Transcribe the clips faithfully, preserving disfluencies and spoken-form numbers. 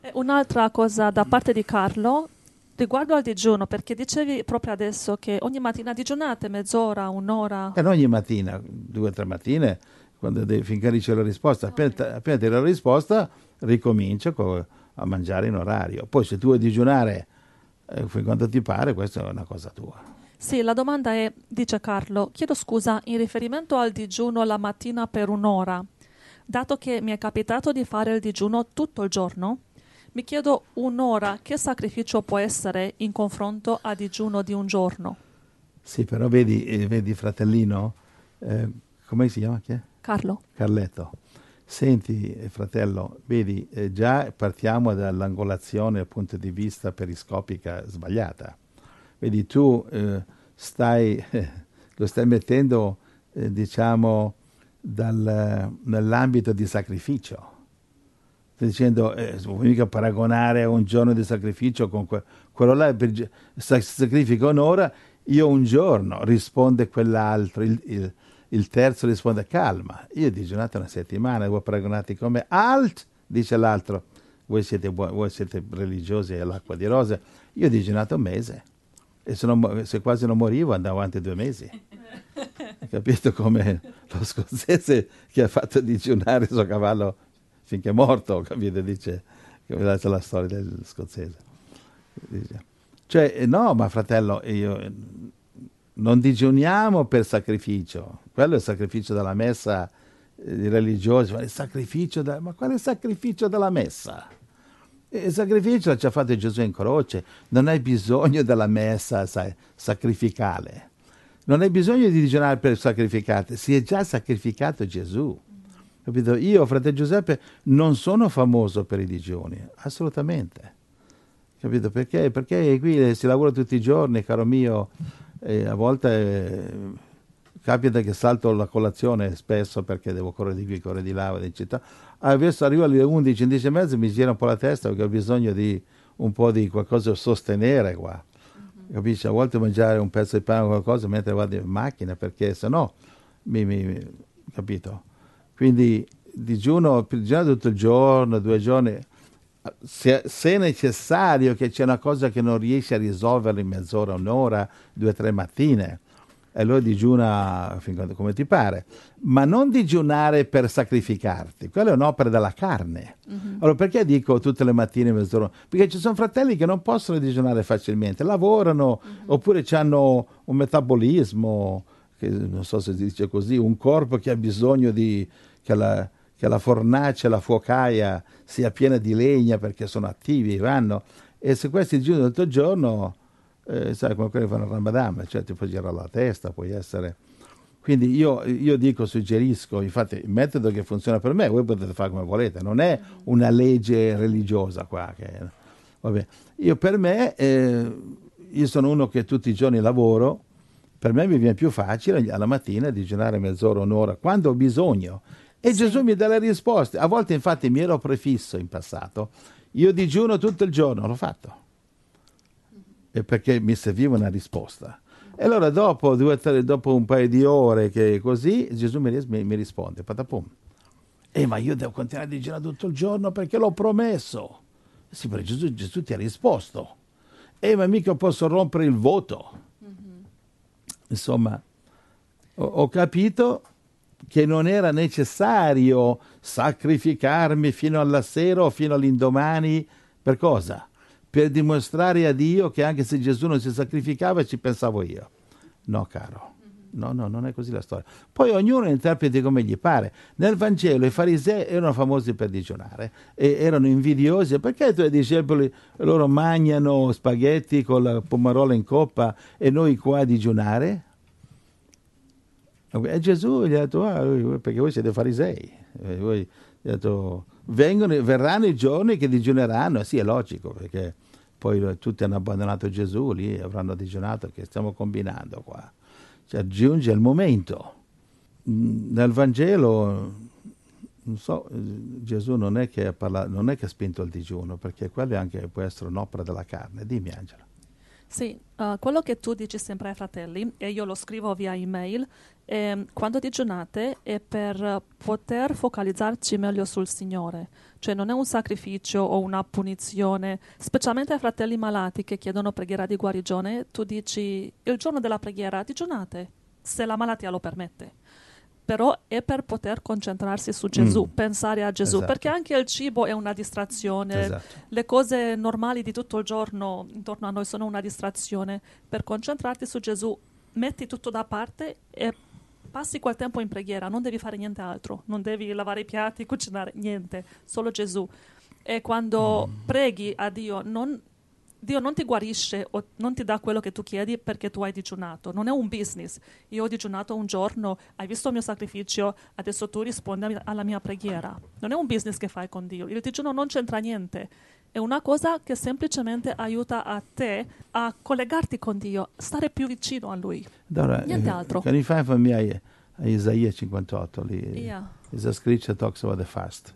E un'altra cosa da parte di Carlo, riguardo al digiuno, perché dicevi proprio adesso che ogni mattina digiunate mezz'ora, un'ora. E non ogni mattina, due o tre mattine, quando devi, finché ricevi la risposta. Appena, Ok. appena ti la risposta, ricomincia co- a mangiare in orario. Poi se tu vuoi digiunare eh, fin quando ti pare, questa è una cosa tua. Sì, la domanda è, dice Carlo, chiedo scusa, in riferimento al digiuno la mattina per un'ora, dato che mi è capitato di fare il digiuno tutto il giorno, mi chiedo un'ora che sacrificio può essere in confronto al digiuno di un giorno. Sì, però vedi, eh, vedi fratellino, eh, come si chiama? Chi è? Carlo. Carletto. Senti, eh, fratello, vedi, eh, già partiamo dall'angolazione dal punto di vista periscopica sbagliata. Vedi, tu eh, stai, eh, lo stai mettendo, eh, diciamo, dal, nell'ambito di sacrificio. Stai dicendo, eh, non puoi mica paragonare un giorno di sacrificio con que- quello là, per, gi- sa- sacrifica un'ora, io un giorno, risponde quell'altro, il, il- il terzo risponde calma, io ho digiunato una settimana, voi paragonati con me, alt, dice l'altro, voi siete, buo- voi siete religiosi all'acqua di rose, io ho digiunato un mese, e se, non mo- se quasi non morivo andavo avanti due mesi. Hai capito come lo scozzese che ha fatto digiunare il suo cavallo finché è morto, capite? Dice, che c'è la storia del scozzese. Dice, cioè, eh, no, ma fratello, io, eh, non digiuniamo per sacrificio. Quello è il sacrificio della messa eh, religiosa. Ma il sacrificio da- ma quale sacrificio della messa? Il sacrificio ci ha fatto Gesù in croce. Non hai bisogno della messa, sai, sacrificale. Non hai bisogno di digiunare per sacrificare. Si è già sacrificato Gesù. Capito? Io, fratello Giuseppe, non sono famoso per i digiuni, assolutamente. Capito? Perché? Perché qui si lavora tutti i giorni, caro mio, e a volte eh, capita che salto la colazione spesso perché devo correre di qui, correre di là, vado in città. Adesso arrivo alle undici, undici e mezza, mi gira un po' la testa perché ho bisogno di un po' di qualcosa da sostenere qua. Capisci? A volte mangiare un pezzo di pane o qualcosa mentre vado in macchina perché se no mi, mi, mi- capito? Quindi digiuno, digiuno tutto il giorno, due giorni, se, se è necessario che c'è una cosa che non riesci a risolvere in mezz'ora, un'ora, due o tre mattine, e allora digiuna fin quando- come ti pare, ma non digiunare per sacrificarti, quella è un'opera della carne. Mhm. Allora perché dico tutte le mattine mezz'ora? Perché ci sono fratelli che non possono digiunare facilmente, lavorano Mhm. oppure hanno un metabolismo, che non so se si dice così, un corpo che ha bisogno di che la, che la fornace, la fuocaia sia piena di legna perché sono attivi, vanno. E se questi digiunano tutto il giorno, eh, sai, come quelli che fanno il Ramadan, cioè ti può girare la testa, puoi essere... Quindi io, io dico, suggerisco, infatti il metodo che funziona per me, voi potete fare come volete, non è una legge religiosa qua. Che, vabbè. Io per me, eh, io sono uno che tutti i giorni lavoro, per me mi viene più facile alla mattina digiunare mezz'ora, un'ora, quando ho bisogno. E Sì. Gesù mi dà le risposte. A volte infatti mi ero prefisso in passato, io digiuno tutto il giorno, l'ho fatto, e perché mi serviva una risposta. E allora dopo, due, tre, dopo un paio di ore che così, Gesù mi, ris- mi, mi risponde, patapum. Eh, ma io devo continuare a digiunare tutto il giorno perché l'ho promesso. Sì, però Gesù, Gesù ti ha risposto. Eh, ma mica posso rompere il voto. Mhm. Insomma, ho, ho capito che non era necessario sacrificarmi fino alla sera o fino all'indomani. Per cosa? Per dimostrare a Dio che anche se Gesù non si sacrificava ci pensavo io. No, caro. No, no, non è così la storia. Poi ognuno interpreti come gli pare. Nel Vangelo i farisei erano famosi per digiunare e erano invidiosi. Perché i tuoi discepoli loro mangiano spaghetti con la pomarola in coppa e noi qua a digiunare? E Gesù gli ha detto, ah, perché voi siete farisei. E voi, gli ha detto, vengono, verranno i giorni che digiuneranno. Sì, è logico, perché poi tutti hanno abbandonato Gesù, lì avranno digiunato, che stiamo combinando qua. Cioè, giunge il momento. Nel Vangelo, non so, Gesù non è che ha parlato, non è che ha spinto il digiuno, perché quello anche può essere un'opera della carne. Dimmi, Angela. Sì, uh, quello che tu dici sempre ai fratelli, e io lo scrivo via email, è, quando digiunate è per poter focalizzarci meglio sul Signore. Cioè non è un sacrificio o una punizione, specialmente ai fratelli malati che chiedono preghiera di guarigione, tu dici il giorno della preghiera digiunate, se la malattia lo permette. Però è per poter concentrarsi su Gesù, Mm. pensare a Gesù, Esatto. perché anche il cibo è una distrazione, Esatto. le cose normali di tutto il giorno intorno a noi sono una distrazione. Per concentrarti su Gesù, metti tutto da parte e passi quel tempo in preghiera, non devi fare niente altro, non devi lavare i piatti, cucinare, niente, solo Gesù. E quando Mm. preghi a Dio, non, Dio non ti guarisce o non ti dà quello che tu chiedi perché tu hai digiunato. Non è un business. Io ho digiunato un giorno, hai visto il mio sacrificio, adesso tu rispondi alla mia preghiera. Non è un business che fai con Dio. Il digiuno non c'entra niente. È una cosa che semplicemente aiuta a te a collegarti con Dio, stare più vicino a Lui. Allora, Niente eh, altro. Can you find for me a, a Isaia cinquantotto? Lì, Yeah. is a scripture talks about the fast.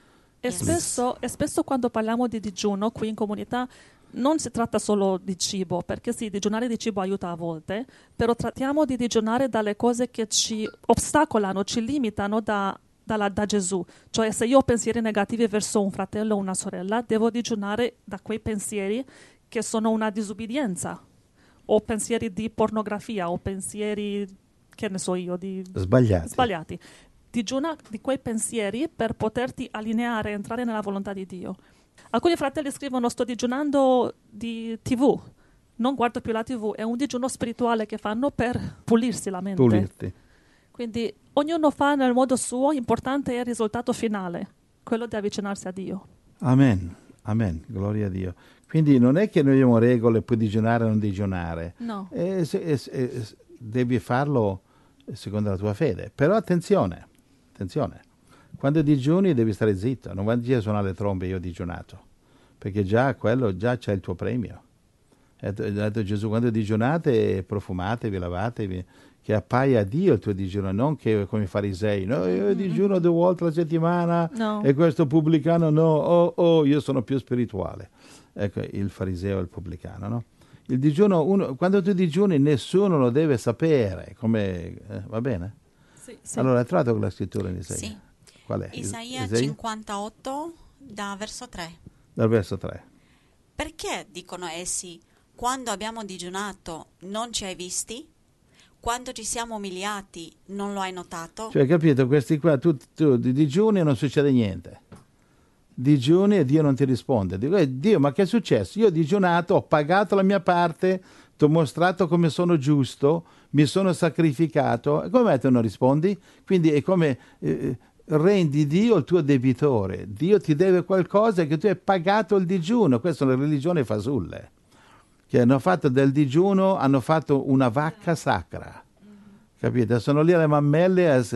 E Yes. spesso, e spesso quando parliamo di digiuno qui in comunità non si tratta solo di cibo, perché sì, digiunare di cibo aiuta a volte, però trattiamo di digiunare dalle cose che ci ostacolano, ci limitano da, dalla- da Gesù. Cioè se io ho pensieri negativi verso un fratello o una sorella, devo digiunare da quei pensieri che sono una disubbidienza, o pensieri di pornografia, o pensieri, che ne so io, di Sbagliati. sbagliati. Digiuna di quei pensieri per poterti allineare, entrare nella volontà di Dio. Alcuni fratelli scrivono: sto digiunando di tivù, non guardo più la tivù. È un digiuno spirituale che fanno per pulirsi la mente. Pulirti. Quindi ognuno fa nel modo suo, importante è il risultato finale, quello di avvicinarsi a Dio. Amen. Amen. Gloria a Dio. Quindi non è che noi abbiamo regole, puoi digiunare o non digiunare. No. Eh, se- eh, se- eh, devi farlo secondo la tua fede. Però attenzione, attenzione. Quando digiuni devi stare zitto, non vai a dire suonare le trombe, io ho digiunato, perché già quello, già c'è il tuo premio. Ha detto, ha detto Gesù, quando digiunate profumatevi, lavatevi, che appaia a Dio il tuo digiuno, non che come i farisei, no, io digiuno due volte alla settimana No. e questo pubblicano no, oh, oh, io sono più spirituale. Ecco, il fariseo e il pubblicano, no? Il digiuno, uno, quando tu digiuni nessuno lo deve sapere, come, eh, va bene? Sì, sì. Allora, hai trovato quella scrittura in Isaia? Sì. Qual è? Isaia Isaia? cinquantotto, da verso tre. Dal verso tre. Perché, dicono essi, quando abbiamo digiunato non ci hai visti? Quando ci siamo umiliati non lo hai notato? Cioè, capito, questi qua, tu, tu di digiuni e non succede niente. Digiuni e Dio non ti risponde. Dico, eh, Dio, ma che è successo? Io ho digiunato, ho pagato la mia parte, ti ho mostrato come sono giusto, mi sono sacrificato. E come mai tu non rispondi? Quindi è come eh, rendi Dio il tuo debitore. Dio ti deve qualcosa che tu hai pagato il digiuno. Queste sono le religioni fasulle, che hanno fatto del digiuno, hanno fatto una vacca sacra. Capite? Sono lì alle mammelle a,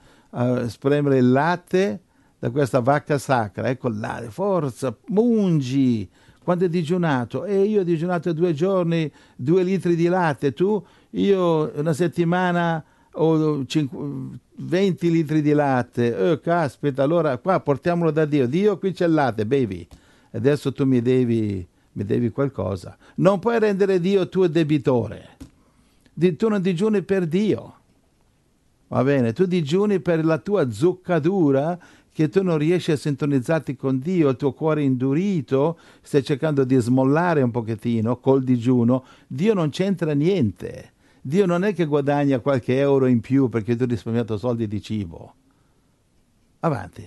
a spremere il latte da questa vacca sacra. Ecco là, forza, mungi. Quando è digiunato? E io ho digiunato due giorni, due litri di latte. Tu, io una settimana ho cinque, venti litri di latte. Oh, caspita, allora qua portiamolo da Dio. Dio, qui c'è il latte, bevi. Adesso tu mi devi, mi devi qualcosa. Non puoi rendere Dio tuo debitore. Di, tu non digiuni per Dio. Va bene? Tu digiuni per la tua zuccatura, che tu non riesci a sintonizzarti con Dio, il tuo cuore è indurito, stai cercando di smollare un pochettino col digiuno. Dio non c'entra niente. Dio non è che guadagna qualche euro in più perché tu hai risparmiato soldi di cibo. Avanti.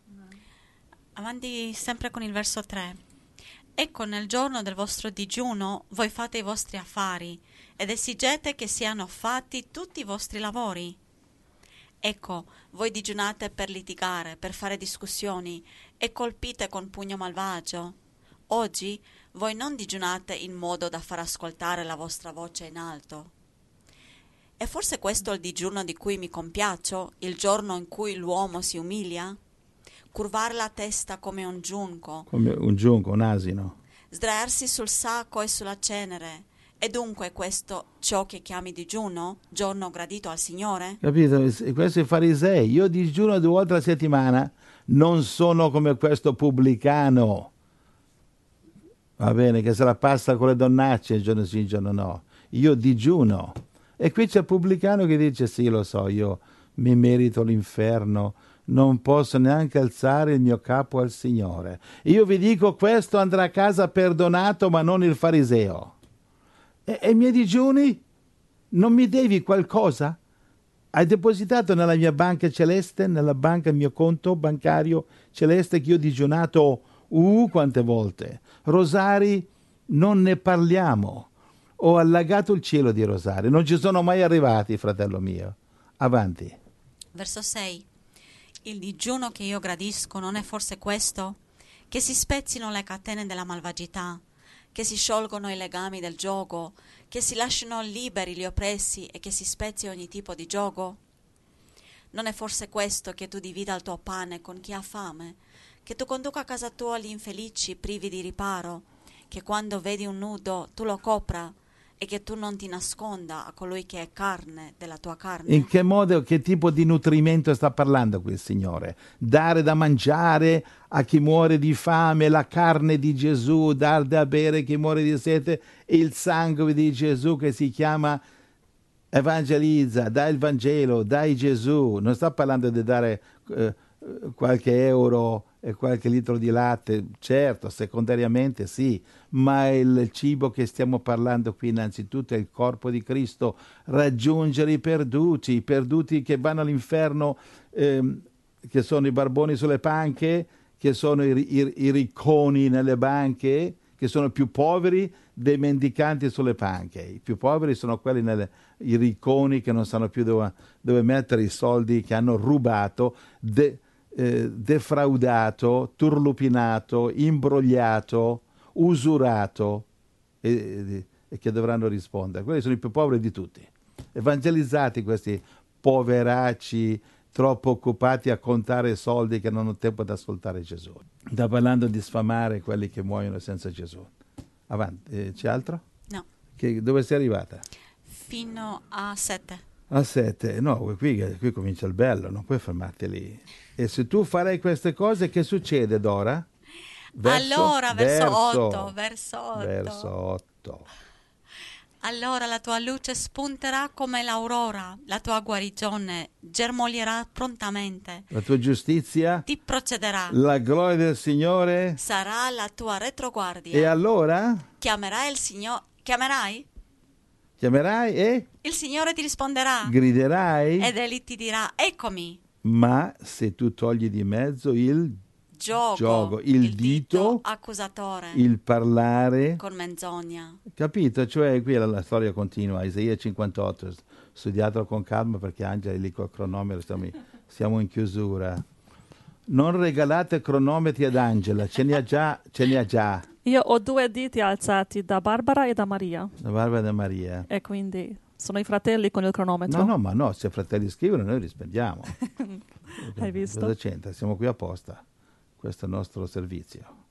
Avanti sempre con il verso tre. Ecco, nel giorno del vostro digiuno voi fate i vostri affari ed esigete che siano fatti tutti i vostri lavori. Ecco, voi digiunate per litigare, per fare discussioni e colpite con pugno malvagio. Oggi voi non digiunate in modo da far ascoltare la vostra voce in alto. È forse questo il digiuno di cui mi compiaccio, il giorno in cui l'uomo si umilia? Curvare la testa come un giunco, Come un giunco, un asino. sdraiarsi sul sacco e sulla cenere. E dunque questo ciò che chiami digiuno, giorno gradito al Signore? Capito? Questi farisei, io digiuno due volte alla settimana, non sono come questo pubblicano. Va bene, che se la passa con le donnacce il giorno sì, il giorno no. Io digiuno. E qui c'è il pubblicano che dice sì, lo so, io mi merito l'inferno, non posso neanche alzare il mio capo al Signore. Io vi dico, questo andrà a casa perdonato, ma non il fariseo. E, e i miei digiuni? Non mi devi qualcosa? Hai depositato nella mia banca celeste, nella banca, il mio conto bancario celeste, che io ho digiunato uh, quante volte. Rosari non ne parliamo. Ho allagato il cielo di rosari. Non ci sono mai arrivati, fratello mio. Avanti. Verso sei. Il digiuno che io gradisco non è forse questo? Che si spezzino le catene della malvagità, che si sciolgono i legami del giogo, che si lasciano liberi gli oppressi e che si spezzi ogni tipo di giogo? Non è forse questo che tu divida il tuo pane con chi ha fame, che tu conduca a casa tua gli infelici privi di riparo, che quando vedi un nudo tu lo copra e che tu non ti nasconda a colui che è carne della tua carne? In che modo, che tipo di nutrimento sta parlando qui il Signore? Dare da mangiare a chi muore di fame, la carne di Gesù, dar da bere a chi muore di sete, il sangue di Gesù che si chiama evangelizza, dai il Vangelo, dai Gesù. Non sta parlando di dare eh, qualche euro e qualche litro di latte, certo, secondariamente sì, ma il cibo che stiamo parlando qui innanzitutto è il corpo di Cristo, raggiungere i perduti, i perduti che vanno all'inferno, ehm, che sono i barboni sulle panche, che sono i, i, i ricconi nelle banche, che sono più poveri dei mendicanti sulle panche. I più poveri sono quelli, nelle, i ricconi che non sanno più dove, dove mettere i soldi, che hanno rubato, de, eh, defraudato, turlupinato, imbrogliato, usurato e, e, e che dovranno rispondere. Quelli sono i più poveri di tutti. Evangelizzati questi poveracci troppo occupati a contare soldi che non hanno tempo ad ascoltare Gesù. Sta parlando di sfamare quelli che muoiono senza Gesù. Avanti, eh, c'è altro? No. Che, dove sei arrivata? Fino a sette. A sette, no, qui, qui comincia il bello, non puoi fermarti lì. E se tu farai queste cose, che succede, Dora? Verso, allora, verso, verso otto, verso otto. Verso otto. Allora la tua luce spunterà come l'aurora, la tua guarigione germoglierà prontamente. La tua giustizia ti procederà. La gloria del Signore sarà la tua retroguardia. E allora? Chiamerai il Signore. Chiamerai? Chiamerai e? Il Signore ti risponderà. Griderai? Ed egli ti dirà: eccomi. Ma se tu togli di mezzo il Gioco, gioco, il, il dito, dito accusatore, il parlare con menzogna. Capito? Cioè qui la, la storia continua. Isaia cinquantotto, studiatelo con calma perché Angela è lì col cronometro, siamo, siamo in chiusura. Non regalate cronometri ad Angela, ce ne ha già, ce ne ha già. Io ho due diti alzati da Barbara e da Maria. Da Barbara e da Maria. E quindi sono i fratelli con il cronometro. No, no, ma no, se i fratelli scrivono noi rispondiamo. Hai visto? Cosa c'entra? Siamo qui apposta. Questo è il nostro servizio.